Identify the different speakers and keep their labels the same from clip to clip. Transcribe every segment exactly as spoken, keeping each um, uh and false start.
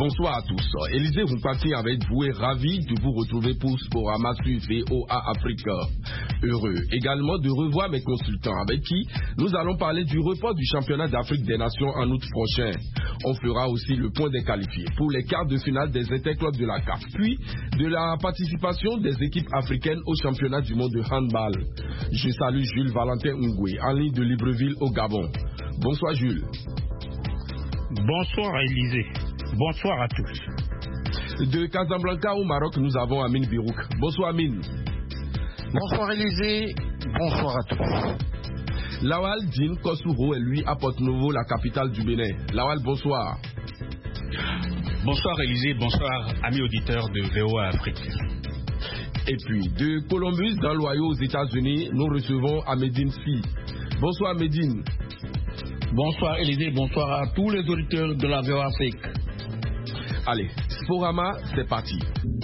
Speaker 1: Bonsoir à tous. Élisée Roupati avec vous et ravi de vous retrouver pour Sporama sur V O A Afrique. Heureux également de revoir mes consultants avec qui nous allons parler du report du championnat d'Afrique des Nations en août prochain. On fera aussi le point des qualifiés pour les quarts de finale des interclubs de la C A F, puis de la participation des équipes africaines au championnat du monde de handball. Je salue Jules Valentin Ngoué en ligne de Libreville au Gabon. Bonsoir Jules.
Speaker 2: Bonsoir Élisée. Bonsoir à tous.
Speaker 1: De Casablanca au Maroc, nous avons Amine Birouk. Bonsoir Amine.
Speaker 3: Bonsoir Élisée. Bonsoir à tous.
Speaker 1: Lawal Dine Kossouro est lui à Porto-Novo, la capitale du Bénin. Lawal, bonsoir.
Speaker 4: Bonsoir Élisée, bonsoir amis auditeurs de V O A Afrique.
Speaker 1: Et puis, de Columbus dans l'Ohio aux États-Unis, nous recevons Amédine Si. Bonsoir Amédine.
Speaker 5: Bonsoir Élisée, bonsoir à tous les auditeurs de la V O A Afrique.
Speaker 1: Allez, Sporama, c'est parti.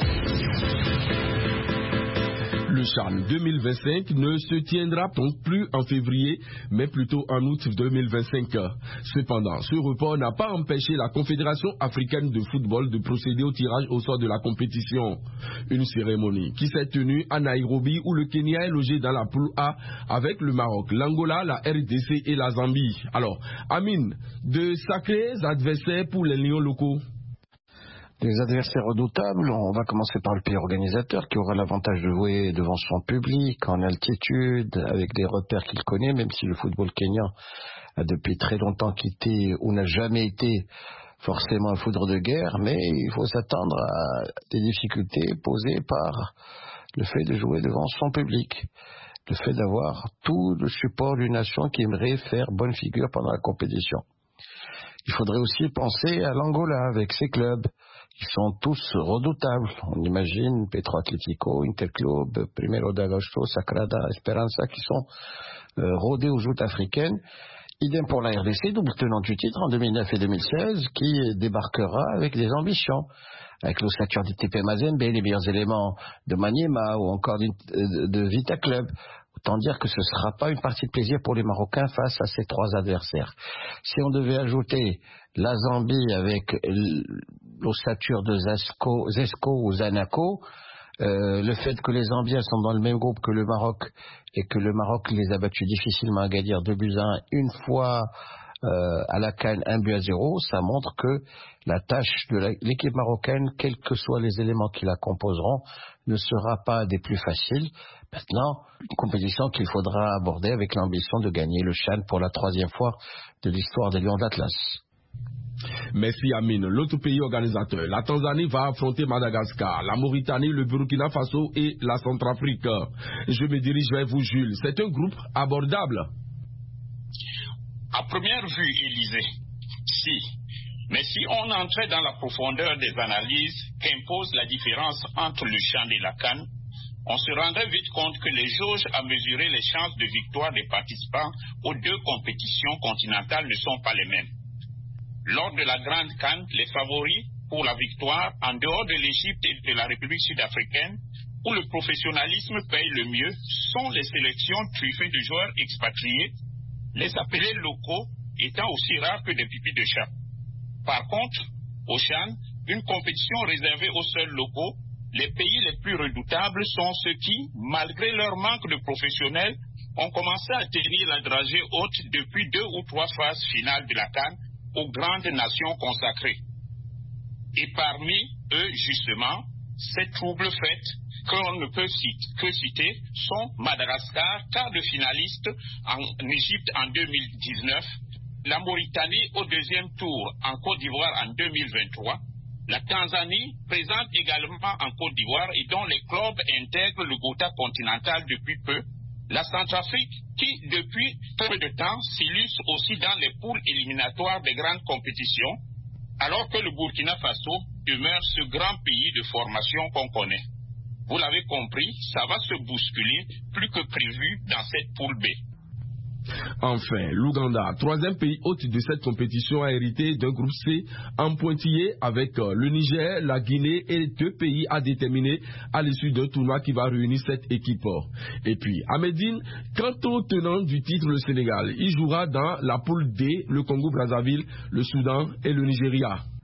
Speaker 1: Le CHAN deux mille vingt-cinq ne se tiendra donc plus en février, mais plutôt en août deux mille vingt-cinq. Cependant, ce report n'a pas empêché la Confédération africaine de football de procéder au tirage au sort de la compétition. Une cérémonie qui s'est tenue à Nairobi où le Kenya est logé dans la poule A avec le Maroc, l'Angola, la R D C et la Zambie. Alors, Amine, de sacrés adversaires pour les lions locaux?
Speaker 3: Des adversaires redoutables, on va commencer par le pays organisateur qui aura l'avantage de jouer devant son public, en altitude, avec des repères qu'il connaît, même si le football kényan a depuis très longtemps quitté ou n'a jamais été forcément un foudre de guerre, mais il faut s'attendre à des difficultés posées par le fait de jouer devant son public, le fait d'avoir tout le support d'une nation qui aimerait faire bonne figure pendant la compétition. Il faudrait aussi penser à l'Angola avec ses clubs qui sont tous redoutables. On imagine Petro Atlético, Interclub, Primero de Agosto, Sacrada, Esperança qui sont euh, rodés aux joutes africaines. Idem pour la R D C, double tenant du titre en deux mille neuf et deux mille seize, qui débarquera avec des ambitions, avec l'ossature du T P Mazembe, les meilleurs éléments de Maniema ou encore de, de Vita Club. Autant dire que ce ne sera pas une partie de plaisir pour les Marocains face à ces trois adversaires. Si on devait ajouter la Zambie avec l'ossature de Zesco, Zesco ou Zanaco, euh, le fait que les Zambiens sont dans le même groupe que le Maroc et que le Maroc les a battus difficilement à Agadir deux buts à un une fois euh, à la CAN un but à zéro, ça montre que la tâche de la, l'équipe marocaine, quels que soient les éléments qui la composeront, ne sera pas des plus faciles. Maintenant, une compétition qu'il faudra aborder avec l'ambition de gagner le CHAN pour la troisième fois de l'histoire des Lions d'Atlas.
Speaker 1: Merci Amine. L'autre pays organisateur, la Tanzanie va affronter Madagascar, la Mauritanie, le Burkina Faso et la Centrafrique. Je me dirige vers vous Jules. C'est un groupe abordable.
Speaker 6: À première vue, Élisée, si. Mais si on entrait dans la profondeur des analyses qu'impose la différence entre le CHAN et la CAN, on se rendrait vite compte que les jauges à mesurer les chances de victoire des participants aux deux compétitions continentales ne sont pas les mêmes. Lors de la grande CAN, les favoris pour la victoire, en dehors de l'Égypte et de la République sud-africaine, où le professionnalisme paye le mieux, sont les sélections truffées de joueurs expatriés, les appelés locaux étant aussi rares que des pipis de chat. Par contre, au CHAN, une compétition réservée aux seuls locaux, les pays les plus redoutables sont ceux qui, malgré leur manque de professionnels, ont commencé à tenir la dragée haute depuis deux ou trois phases finales de la CAN aux grandes nations consacrées. Et parmi eux, justement, ces troubles faits qu'on ne peut citer, que citer sont Madagascar, quart de finaliste en Égypte en deux mille dix-neuf, la Mauritanie au deuxième tour en Côte d'Ivoire en deux mille vingt-trois, la Tanzanie, présente également en Côte d'Ivoire et dont les clubs intègrent le Gotha continental depuis peu, la Centrafrique qui, depuis peu de temps, s'illustre aussi dans les poules éliminatoires des grandes compétitions, alors que le Burkina Faso demeure ce grand pays de formation qu'on connaît. Vous l'avez compris, ça va se bousculer plus que prévu dans cette poule B.
Speaker 1: Enfin, l'Ouganda, troisième pays hôte de cette compétition, a hérité d'un groupe C en pointillé avec le Niger, la Guinée et deux pays à déterminer à l'issue d'un tournoi qui va réunir cette équipe. Et puis, à Médine, quant au tenant du titre, le Sénégal, il jouera dans la poule D, le Congo-Brazzaville, le Soudan et le Nigeria.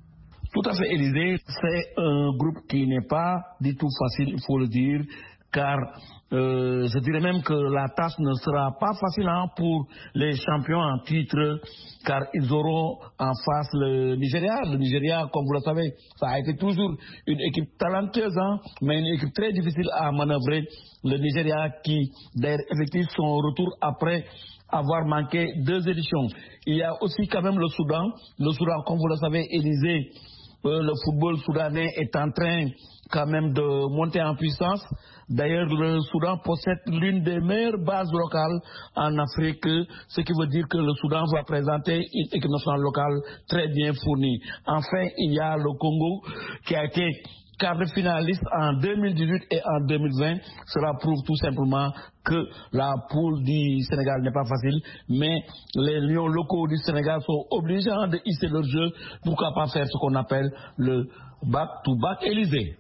Speaker 5: Tout à fait, Élysée. C'est un groupe qui n'est pas du tout facile, il faut le dire, car euh, je dirais même que la tâche ne sera pas facile hein, pour les champions en titre, car ils auront en face le Nigeria. Le Nigeria, comme vous le savez, ça a été toujours une équipe talentueuse, hein, mais une équipe très difficile à manœuvrer. Le Nigeria qui, d'ailleurs, effectue son retour après avoir manqué deux éditions. Il y a aussi quand même le Soudan. Le Soudan, comme vous le savez, Élysée, euh, le football soudanais est en train quand même de monter en puissance. D'ailleurs, le Soudan possède l'une des meilleures bases locales en Afrique, ce qui veut dire que le Soudan va présenter une équipe nationale locale très bien fournie. Enfin, il y a le Congo qui a été quart de finaliste en deux mille dix-huit et en deux mille vingt. Cela prouve tout simplement que la poule du Sénégal n'est pas facile, mais les lions locaux du Sénégal sont obligés de hisser leur jeu. Pourquoi pas faire ce qu'on appelle le back-to-back Élysée.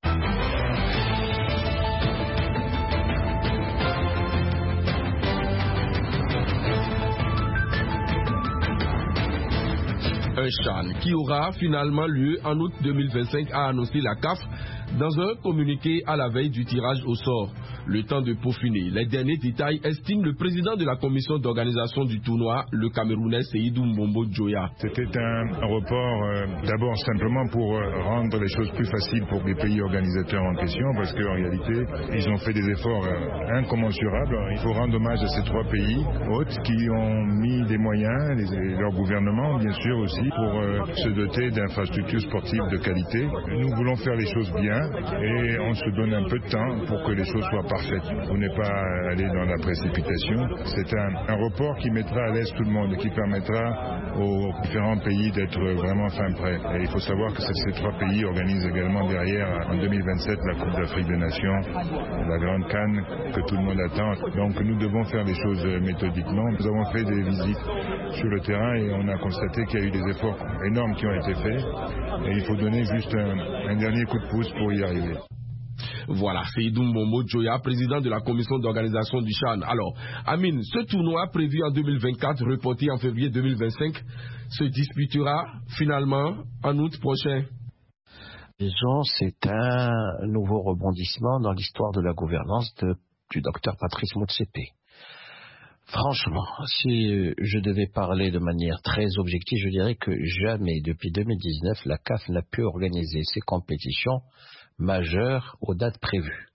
Speaker 1: Un CHAN qui aura finalement lieu en août deux mille vingt-cinq, a annoncé la C A F dans un communiqué à la veille du tirage au sort. Le temps de peaufiner les derniers détails, estime le président de la commission d'organisation du tournoi, le Camerounais Seydou Mbombo Djoya.
Speaker 7: C'était un report euh, d'abord simplement pour euh, rendre les choses plus faciles pour les pays organisateurs en question, parce qu'en réalité, ils ont fait des efforts euh, incommensurables. Il faut rendre hommage à ces trois pays hôtes qui ont mis des moyens, les, leur gouvernement bien sûr aussi, pour euh, se doter d'infrastructures sportives de qualité. Nous voulons faire les choses bien et on se donne un peu de temps pour que les choses soient parfaites. Vous n'êtes pas aller dans la précipitation. C'est un, un report qui mettra à l'aise tout le monde et qui permettra aux différents pays d'être vraiment fin prêts. Et il faut savoir que ces trois pays organisent également derrière, en deux mille vingt-sept, la Coupe d'Afrique des Nations, la grande CAN que tout le monde attend. Donc nous devons faire les choses méthodiquement. Nous avons fait des visites sur le terrain et on a constaté qu'il y a eu des efforts énormes qui ont été faits. Et il faut donner juste un, un dernier coup de pouce pour y arriver.
Speaker 1: Voilà, Seydou Mbombo Djoya, président de la commission d'organisation du CHAN. Alors, Amine, ce tournoi prévu en deux mille vingt-quatre, reporté en février deux mille vingt-cinq, se disputera finalement en août prochain.
Speaker 3: Disons, c'est un nouveau rebondissement dans l'histoire de la gouvernance de, du docteur Patrice Motsepe. Franchement, si je devais parler de manière très objective, je dirais que jamais, depuis deux mille dix-neuf, la C A F n'a pu organiser ses compétitions majeures aux dates prévues.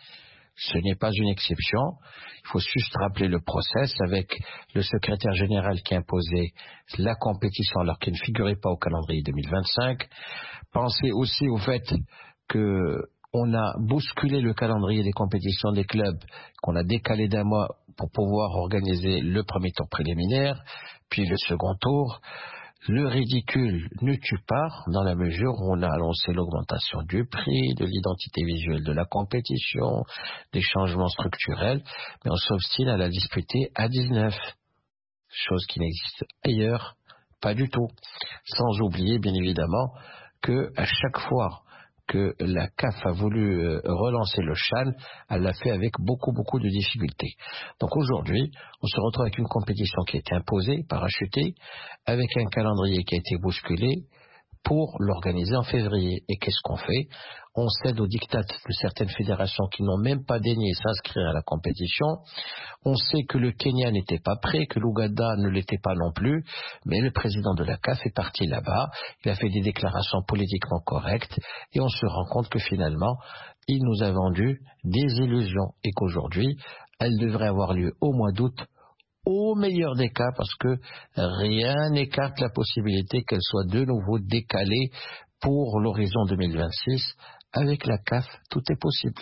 Speaker 3: Ce n'est pas une exception. Il faut juste rappeler le process avec le secrétaire général qui imposait la compétition alors qu'il ne figurait pas au calendrier deux mille vingt-cinq. Pensez aussi au fait que on a bousculé le calendrier des compétitions des clubs, qu'on a décalé d'un mois pour pouvoir organiser le premier tour préliminaire, puis le second tour. Le ridicule ne tue pas dans la mesure où on a annoncé l'augmentation du prix, de l'identité visuelle de la compétition, des changements structurels, mais on s'obstine à la disputer à dix-neuf, chose qui n'existe ailleurs pas du tout. Sans oublier bien évidemment que à chaque fois que la C A F a voulu euh, relancer le CHAN, elle l'a fait avec beaucoup, beaucoup de difficultés. Donc aujourd'hui, on se retrouve avec une compétition qui a été imposée, parachutée, avec un calendrier qui a été bousculé pour l'organiser en février. Et qu'est-ce qu'on fait? On cède aux diktats de certaines fédérations qui n'ont même pas daigné s'inscrire à la compétition. On sait que le Kenya n'était pas prêt, que l'Ouganda ne l'était pas non plus, mais le président de la C A F est parti là-bas, il a fait des déclarations politiquement correctes, et on se rend compte que finalement, il nous a vendu des illusions, et qu'aujourd'hui, elle devrait avoir lieu au mois d'août, au meilleur des cas, parce que rien n'écarte la possibilité qu'elle soit de nouveau décalée pour l'horizon deux mille vingt-six. Avec la C A F, tout est possible.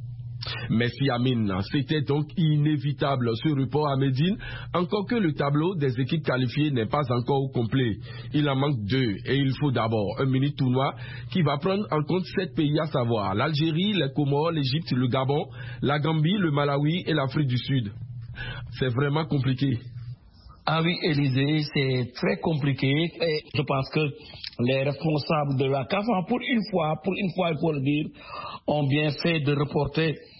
Speaker 1: Merci Amine. C'était donc inévitable ce report à Médine, encore que le tableau des équipes qualifiées n'est pas encore au complet. Il en manque deux et il faut d'abord un mini tournoi qui va prendre en compte sept pays, à savoir l'Algérie, les Comores, l'Égypte, le Gabon, la Gambie, le Malawi et l'Afrique du Sud. C'est vraiment compliqué.
Speaker 5: Ah oui, Élysée, c'est très compliqué et je pense que les responsables de la C A F, pour une fois, pour une fois il faut le dire, ont bien fait de reporter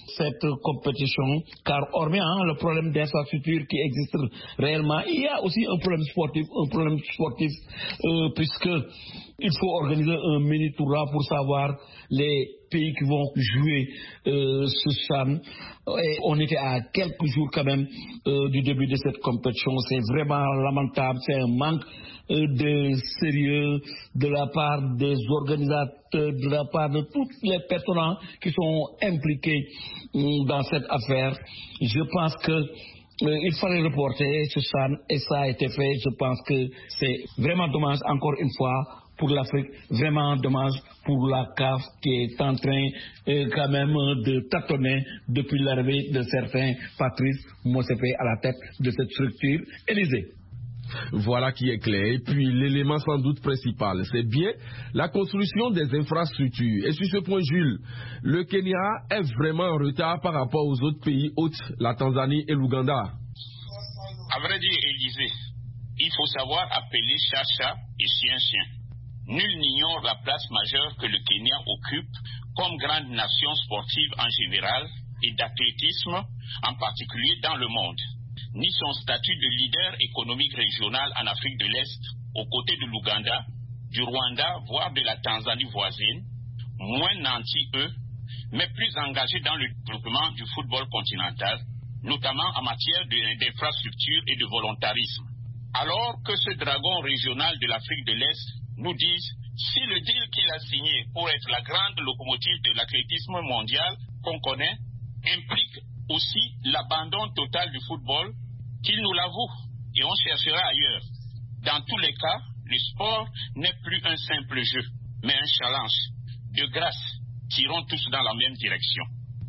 Speaker 5: cette compétition, car hormis hein, le problème d'infrastructure qui existe réellement, il y a aussi un problème sportif, un problème sportif euh, puisque il faut organiser un mini tournoi pour savoir les pays qui vont jouer euh, ce CHAN. Et on était à quelques jours quand même euh, du début de cette compétition. C'est vraiment lamentable, c'est un manque euh, de sérieux de la part des organisateurs, de la part de toutes les personnes qui sont impliquées euh, dans cette affaire. Je pense que euh, il fallait reporter ce CHAN et ça a été fait. Je pense que c'est vraiment dommage encore une fois pour l'Afrique, vraiment dommage pour la C A F qui est en train euh, quand même de tâtonner depuis l'arrivée de certains Patrice Motsepe à la tête de cette structure. Élysée.
Speaker 1: Voilà qui est clair. Et puis l'élément sans doute principal, c'est bien la construction des infrastructures. Et sur ce point, Jules, le Kenya est vraiment en retard par rapport aux autres pays hôtes, la Tanzanie et l'Ouganda.
Speaker 6: À vrai dire, Élysée, il faut savoir appeler chat chat et chien chien. Nul n'ignore la place majeure que le Kenya occupe comme grande nation sportive en général et d'athlétisme en particulier dans le monde, ni son statut de leader économique régional en Afrique de l'Est aux côtés de l'Ouganda, du Rwanda, voire de la Tanzanie voisine, moins nantis eux, mais plus engagés dans le développement du football continental, notamment en matière d'infrastructure et de volontarisme. Alors que ce dragon régional de l'Afrique de l'Est nous disent si le deal qu'il a signé pour être la grande locomotive de l'athlétisme mondial qu'on connaît implique aussi l'abandon total du football, qu'il nous l'avoue et on cherchera ailleurs. Dans tous les cas, le sport n'est plus un simple jeu, mais un challenge. De grâce, tirons tous dans la même direction.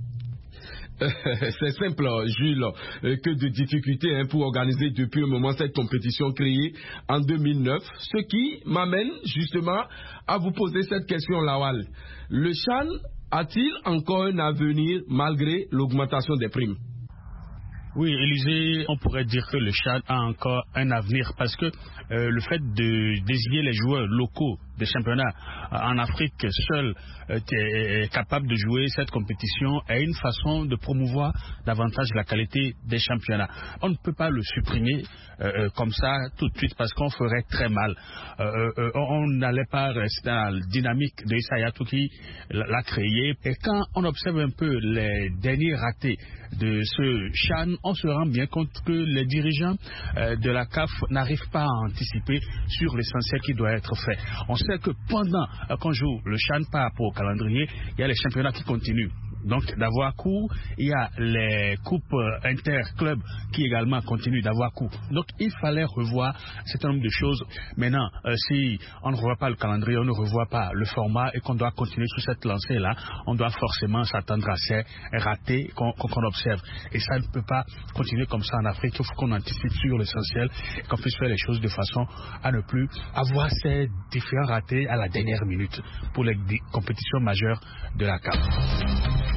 Speaker 1: C'est simple, Jules, que de difficultés hein, pour organiser depuis un moment cette compétition créée en deux mille neuf. Ce qui m'amène justement à vous poser cette question, Lawal. Le CHAN a-t-il encore un avenir malgré l'augmentation des primes?
Speaker 4: Oui, Élysée, on pourrait dire que le CHAN a encore un avenir parce que euh, le fait de désigner les joueurs locaux des championnats euh, en Afrique seul euh, est capable de jouer cette compétition est une façon de promouvoir davantage la qualité des championnats. On ne peut pas le supprimer euh, comme ça tout de suite parce qu'on ferait très mal. Euh, euh, on n'allait pas rester dans la dynamique de Issa Hayatou qui l'a créé. Et quand on observe un peu les derniers ratés de ce CHAN, on se rend bien compte que les dirigeants euh, de la C A F n'arrivent pas à anticiper sur l'essentiel qui doit être fait. On sait que pendant euh, qu'on joue le CHAN par rapport au calendrier, il y a les championnats qui continuent. Donc d'avoir cours, il y a les coupes euh, inter-clubs qui également continuent d'avoir cours. Donc il fallait revoir un certain nombre de choses. Maintenant, euh, si on ne revoit pas le calendrier, on ne revoit pas le format et qu'on doit continuer sur cette lancée-là, on doit forcément s'attendre à ces ratés qu'on, qu'on observe. Et ça ne peut pas continuer comme ça en Afrique. Il faut qu'on anticipe sur l'essentiel et qu'on puisse faire les choses de façon à ne plus avoir ces différents ratés à la dernière minute pour les compétitions majeures de la C A F.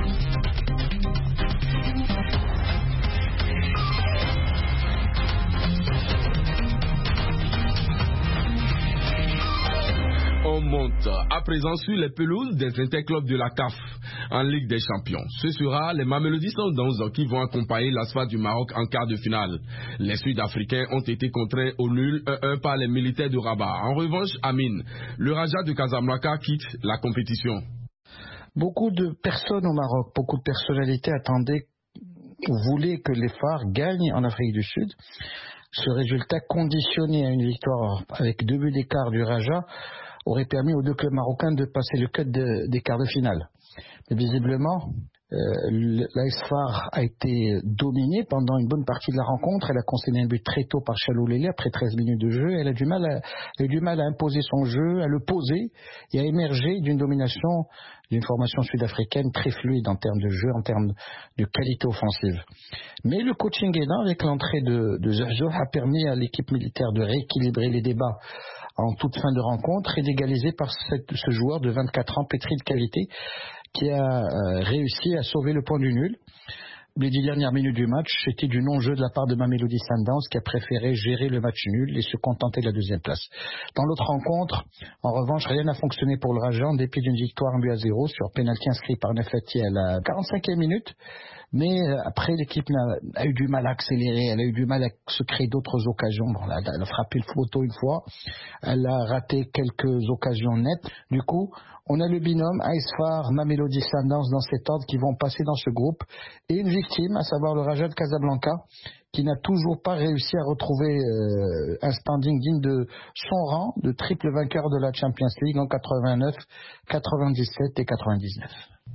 Speaker 1: On monte à présent sur les pelouses des interclubs de la C A F en Ligue des Champions. Ce sera les Mamelodi Sundowns qui vont accompagner l'Asfa du Maroc en quart de finale. Les Sud-Africains ont été contraints au nul un un par les militaires de Rabat. En revanche, Amine, le Raja de Casablanca quitte la compétition.
Speaker 3: Beaucoup de personnes au Maroc, beaucoup de personnalités attendaient ou voulaient que les Phares gagnent en Afrique du Sud. Ce résultat conditionné à une victoire avec deux buts d'écart du Raja aurait permis aux deux clubs marocains de passer le cut de, des quarts de finale. Mais visiblement, euh, l'A S Phare a été dominée pendant une bonne partie de la rencontre. Elle a concédé un but très tôt par Chaloulélé après treize minutes de jeu. Elle a, du mal à, elle a eu du mal à imposer son jeu, à le poser et à émerger d'une domination d'une formation sud-africaine très fluide en termes de jeu, en termes de qualité offensive. Mais le coaching aidant avec l'entrée de, de Zerzo a permis à l'équipe militaire de rééquilibrer les débats en toute fin de rencontre et d'égaliser par cette, ce joueur de vingt-quatre ans pétri de qualité qui a euh, réussi à sauver le point du nul.
Speaker 8: les dix dernières minutes du match, c'était du non-jeu de la part de Mamelodi Sundowns qui a préféré gérer le match nul et se contenter de la deuxième place. Dans l'autre rencontre, en revanche, rien n'a fonctionné pour le Raja en dépit d'une victoire un but à zéro sur pénalty inscrit par Nefati à la quarante-cinquième minute. Mais après, l'équipe a, a eu du mal à accélérer, elle a eu du mal à se créer d'autres occasions. Bon, elle, elle a frappé le photo une fois, elle a raté quelques occasions nettes. Du coup, on a le binôme Aisfar, Mamelodi Sundowns dans cet ordre qui vont passer dans ce groupe. Et une victime, à savoir le Raja de Casablanca, qui n'a toujours pas réussi à retrouver euh, un standing digne de son rang de triple vainqueur de la Champions League en quatre-vingt-neuf, quatre-vingt-dix-sept et quatre-vingt-dix-neuf.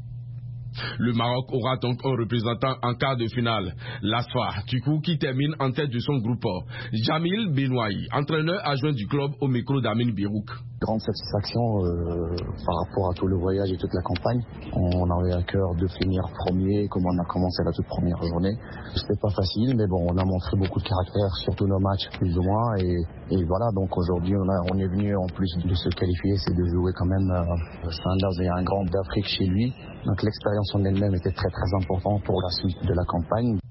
Speaker 1: Le Maroc aura donc un représentant en quart de finale, l'Asfa, du coup, qui termine en tête de son groupe. Jamil Benoaï, entraîneur adjoint du club au micro d'Amin Birouk.
Speaker 9: Grande satisfaction euh, par rapport à tout le voyage et toute la campagne. On avait à cœur de finir premier comme on a commencé la toute première journée. C'était pas facile, mais bon, on a montré beaucoup de caractère sur tous nos matchs, plus ou moins. Et, et voilà, donc aujourd'hui, on, a, on est venu en plus de se qualifier, c'est de jouer quand même. Euh, Sanders est un grand d'Afrique chez lui. Donc l'expérience en elle-même était très très importante pour la suite de la campagne.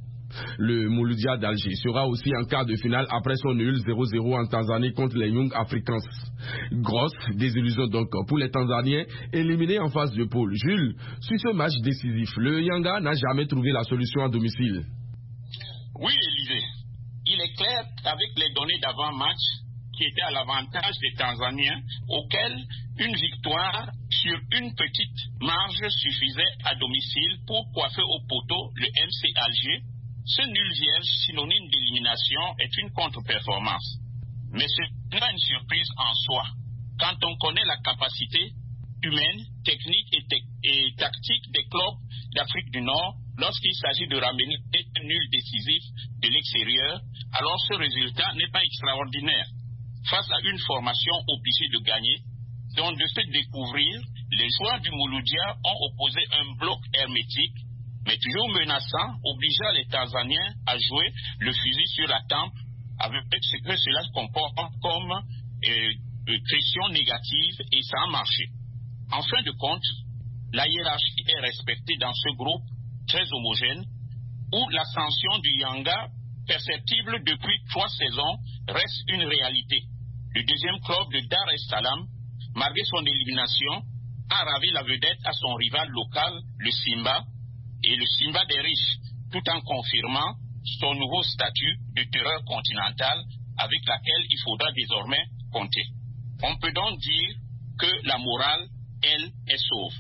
Speaker 1: Le Mouloudia d'Alger sera aussi en quart de finale après son nul zéro zéro en Tanzanie contre les Young Africans. Grosse désillusion donc pour les Tanzaniens éliminés en phase de poule. Jules, sur ce match décisif, le Yanga n'a jamais trouvé la solution à domicile.
Speaker 6: Oui, Élisée. Il est clair qu'avec les données d'avant-match qui étaient à l'avantage des Tanzaniens, auxquels une victoire sur une petite marge suffisait à domicile pour coiffer au poteau le M C Alger, ce nul vierge synonyme d'élimination est une contre-performance. Mais ce n'est pas une surprise en soi, quand on connaît la capacité humaine, technique et, te- et tactique des clubs d'Afrique du Nord lorsqu'il s'agit de ramener un nul décisif de l'extérieur, alors ce résultat n'est pas extraordinaire. Face à une formation obligée de gagner, dont de se découvrir, les joueurs du Mouloudia ont opposé un bloc hermétique, mais toujours menaçant, obligeant les Tanzaniens à jouer le fusil sur la tempe avec ce que cela comporte comme euh, pression négative, et ça a marché. En fin de compte, la hiérarchie est respectée dans ce groupe très homogène où l'ascension du Yanga, perceptible depuis trois saisons, reste une réalité. Le deuxième club de Dar es Salaam, malgré son élimination, a ravi la vedette à son rival local, le Simba, et le Simba des riches, tout en confirmant son nouveau statut de terreur continentale avec laquelle il faudra désormais compter. On peut donc dire que la morale, elle, est sauve.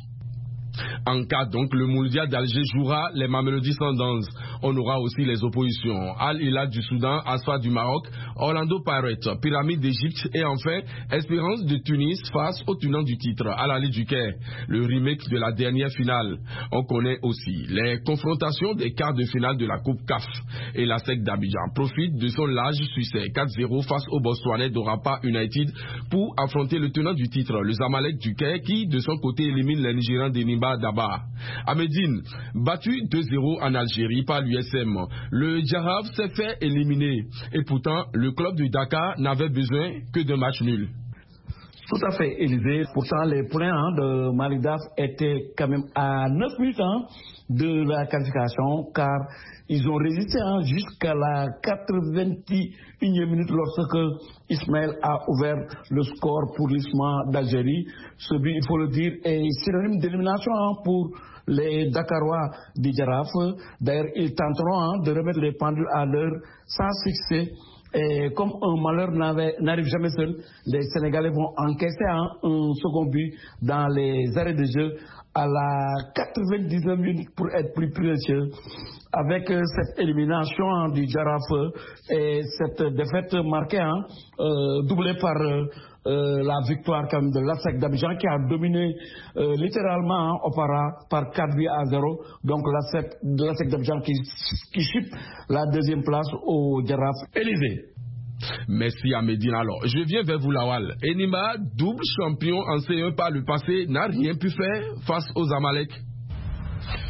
Speaker 1: En cas donc, le Mouloudia d'Alger jouera les Mamelodi Sundowns. On aura aussi les oppositions Al Hilal du Soudan, Asfa du Maroc, Orlando Pirates, Pyramide d'Égypte et enfin Espérance de Tunis face au tenant du titre, Al Ahly du Caire, le remake de la dernière finale. On connaît aussi les confrontations des quarts de finale de la Coupe C A F et la S E C d'Abidjan profite de son large succès quatre zéro face au Botswanais d'Orapa United pour affronter le tenant du titre, le Zamalek du Caire, qui de son côté élimine les Nigérians d'Enimba Daba. À Médine, battu deux zéro en Algérie par l'U S M, le Djaraaf s'est fait éliminer et pourtant le club du Dakar n'avait besoin que d'un match nul.
Speaker 5: Tout à fait, Élisée. Pourtant, les points hein, de Malidaf étaient quand même à neuf minutes hein, de la qualification, car ils ont résisté hein, jusqu'à la quatre-vingt-et-unième minute lorsque Ismaël a ouvert le score pour l'I S M A d'Algérie. Ce but, il faut le dire, est synonyme d'élimination hein, pour les Dakarois du Djaraaf. D'ailleurs, ils tenteront hein, de remettre les pendules à l'heure sans succès. Et comme un malheur n'arrive jamais seul, les Sénégalais vont encaisser hein, un second but dans les arrêts de jeu à la quatre-vingt-dix-neuvième minute pour être plus précieux. Avec euh, cette élimination hein, du Djaraaf et cette défaite marquée, hein, euh, doublée par euh, euh, la victoire quand même de l'A S E C d'Abidjan qui a dominé euh, littéralement hein, Opara par quatre buts à zéro. Donc l'A S E C d'Abidjan qui, qui chute la deuxième place au Djaraaf. Élisée.
Speaker 1: Merci à Médine. Alors, je viens vers vous, Lawal. Enimba, double champion en C un par le passé, n'a rien pu faire face aux Zamalek.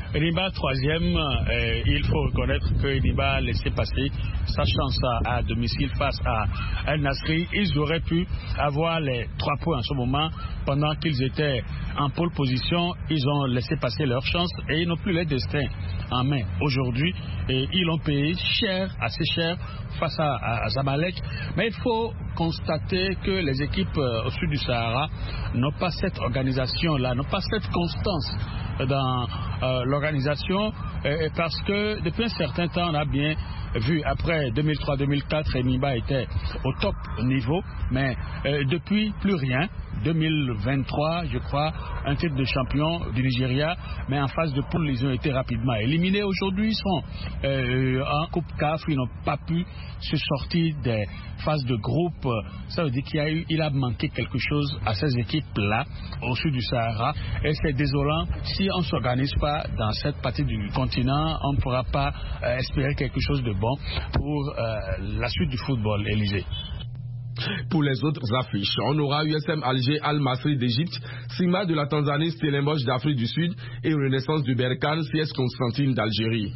Speaker 4: Enyimba troisième, euh, il faut reconnaître que Enyimba a laissé passer sa chance à, à domicile face à El Nasri. Ils auraient pu avoir les trois points en ce moment pendant qu'ils étaient en pole position. Ils ont laissé passer leur chance et ils n'ont plus leur destin en main aujourd'hui. Et ils l'ont payé cher, assez cher face à, à, à Zamalek. Mais il faut constater que les équipes euh, au sud du Sahara n'ont pas cette organisation-là, n'ont pas cette constance dans euh, l'organisation euh, parce que depuis un certain temps on a bien vu, après deux mille trois deux mille quatre, Enyimba était au top niveau, mais euh, depuis plus rien. deux mille vingt-trois, je crois, un titre de champion du Nigeria, mais en phase de poule, ils ont été rapidement éliminés. Aujourd'hui, ils sont euh, en Coupe C A F, ils n'ont pas pu se sortir des phases de groupe. Ça veut dire qu'il y a eu, il a manqué quelque chose à ces équipes-là, au sud du Sahara, et c'est désolant. Si on ne s'organise pas dans cette partie du continent, on ne pourra pas euh, espérer quelque chose de bon pour euh, la suite du football, Élysée.
Speaker 1: Pour les autres affiches, on aura U S M Alger Al Masry d'Égypte, Sima de la Tanzanie, Stellenbosch d'Afrique du Sud et Renaissance du Berkane, C S Constantine d'Algérie.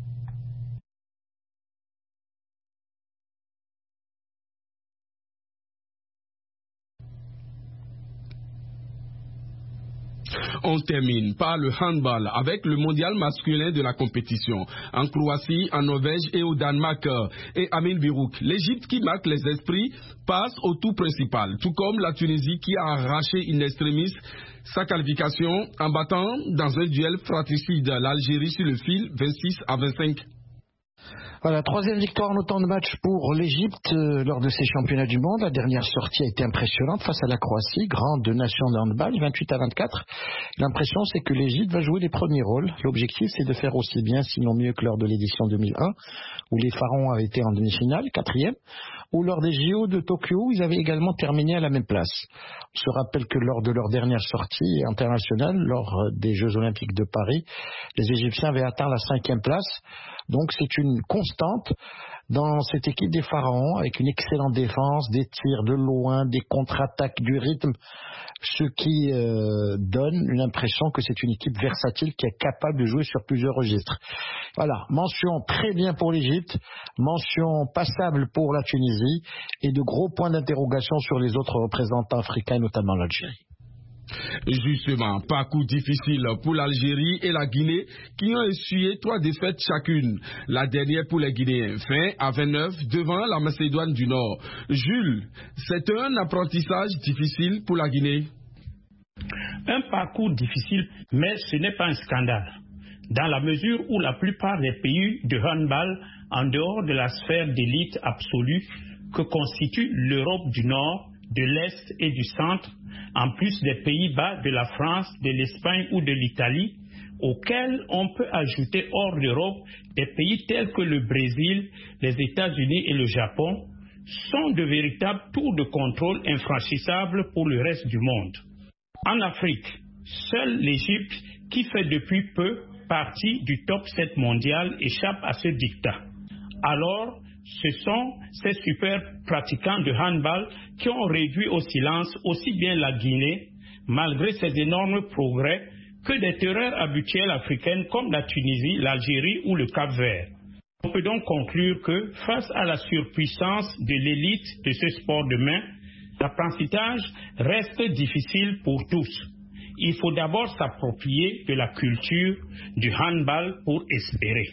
Speaker 1: On termine par le handball avec le mondial masculin de la compétition en Croatie, en Norvège et au Danemark. Et Amin Birouk, l'Égypte qui marque les esprits passe au tour principal, tout comme la Tunisie qui a arraché in extremis sa qualification en battant dans un duel fratricide l'Algérie sur le fil vingt-six à vingt-cinq.
Speaker 8: Voilà, troisième victoire en autant de matchs pour l'Égypte euh, lors de ces championnats du monde. La dernière sortie a été impressionnante face à la Croatie, grande nation de handball, vingt-huit à vingt-quatre. L'impression, c'est que l'Égypte va jouer les premiers rôles. L'objectif, c'est de faire aussi bien, sinon mieux que lors de l'édition deux mille un, où les Pharaons avaient été en demi-finale, quatrième, ou lors des J O de Tokyo, où ils avaient également terminé à la même place. On se rappelle que lors de leur dernière sortie internationale, lors des Jeux Olympiques de Paris, les Égyptiens avaient atteint la cinquième place. Donc c'est une constante dans cette équipe des Pharaons, avec une excellente défense, des tirs de loin, des contre-attaques, du rythme, ce qui euh, donne une impression que c'est une équipe versatile qui est capable de jouer sur plusieurs registres. Voilà, mention très bien pour l'Égypte, mention passable pour la Tunisie et de gros points d'interrogation sur les autres représentants africains, notamment l'Algérie.
Speaker 1: Justement, parcours difficile pour l'Algérie et la Guinée qui ont essuyé trois défaites chacune. La dernière pour les Guinéens, vingt à vingt-neuf devant la Macédoine du Nord. Jules, c'est un apprentissage difficile pour la Guinée.
Speaker 2: Un parcours difficile, mais ce n'est pas un scandale. Dans la mesure où la plupart des pays de handball, en dehors de la sphère d'élite absolue que constitue l'Europe du Nord, de l'Est et du Centre, en plus des Pays-Bas, de la France, de l'Espagne ou de l'Italie, auxquels on peut ajouter hors d'Europe des pays tels que le Brésil, les États-Unis et le Japon, sont de véritables tours de contrôle infranchissables pour le reste du monde. En Afrique, seule l'Égypte, qui fait depuis peu partie du top sept mondial, échappe à ce dictat. Alors, ce sont ces super pratiquants de handball qui ont réduit au silence aussi bien la Guinée, malgré ses énormes progrès, que des terreurs habituelles africaines comme la Tunisie, l'Algérie ou le Cap-Vert. On peut donc conclure que, face à la surpuissance de l'élite de ce sport de main, l'apprentissage reste difficile pour tous. Il faut d'abord s'approprier de la culture du handball pour espérer.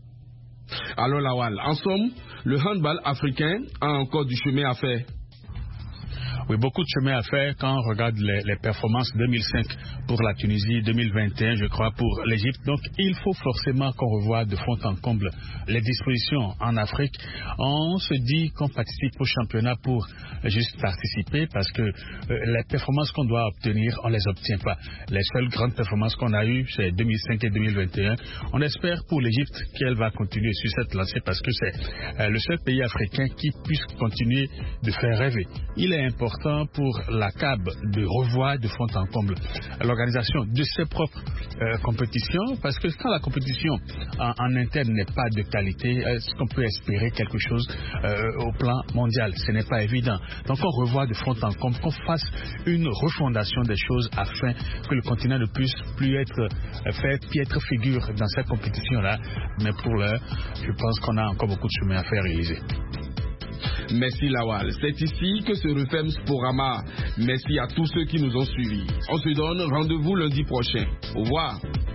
Speaker 1: Alors Lawal, en somme, le handball africain a encore du chemin à faire.
Speaker 4: Oui, beaucoup de chemin à faire quand on regarde les, les performances deux mille cinq pour la Tunisie, deux mille vingt et un, je crois, pour l'Égypte. Donc, il faut forcément qu'on revoie de fond en comble les dispositions en Afrique. On se dit qu'on participe au championnat pour juste participer parce que euh, les performances qu'on doit obtenir, on ne les obtient pas. Les seules grandes performances qu'on a eues, c'est deux mille cinq et deux mille vingt et un. On espère pour l'Égypte qu'elle va continuer sur cette lancée parce que c'est euh, le seul pays africain qui puisse continuer de faire rêver. Il est important important pour la C A B de revoir de fond en comble l'organisation de ses propres euh, compétitions, parce que quand la compétition en, en interne n'est pas de qualité, est-ce qu'on peut espérer quelque chose euh, au plan mondial? Ce n'est pas évident. Donc on revoit de fond en comble, qu'on fasse une refondation des choses afin que le continent ne puisse plus être euh, fait piètre figure dans cette compétition-là. Mais pour l'heure, je pense qu'on a encore beaucoup de chemin à faire, Élysée.
Speaker 1: Merci Lawal. C'est ici que se referme Sporama. Merci à tous ceux qui nous ont suivis. On se donne rendez-vous lundi prochain. Au revoir.